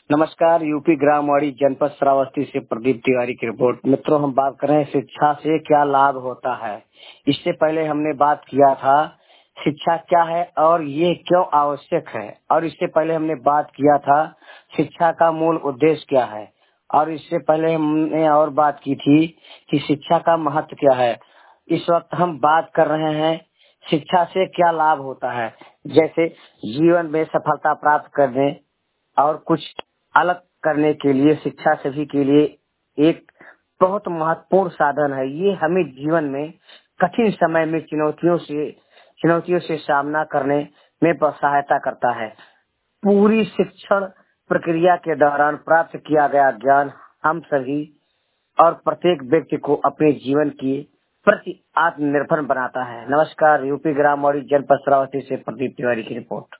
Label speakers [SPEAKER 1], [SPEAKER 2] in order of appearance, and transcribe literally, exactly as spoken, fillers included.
[SPEAKER 1] नमस्कार। यूपी ग्रामवाड़ी जनपद श्रावस्ती से प्रदीप तिवारी की रिपोर्ट। मित्रों, हम बात कर रहे हैं शिक्षा से क्या लाभ होता है। इससे पहले हमने बात किया था शिक्षा क्या है और ये क्यों आवश्यक है, और इससे पहले हमने बात किया था शिक्षा का मूल उद्देश्य क्या है, और इससे पहले हमने और बात की थी कि शिक्षा का महत्व क्या है। इस वक्त हम बात कर रहे हैं शिक्षा से क्या लाभ होता है। जैसे जीवन में सफलता प्राप्त करने और कुछ अलग करने के लिए शिक्षा सभी के लिए एक बहुत महत्वपूर्ण साधन है। ये हमें जीवन में कठिन समय में चुनौतियों से चुनौतियों से सामना करने में सहायता करता है। पूरी शिक्षण प्रक्रिया के दौरान प्राप्त किया गया ज्ञान हम सभी और प्रत्येक व्यक्ति को अपने जीवन की प्रति आत्मनिर्भर बनाता है। नमस्कार। यूपी ग्रामवाड़ी जनपद श्रावस्ती से प्रदीप तिवारी की रिपोर्ट।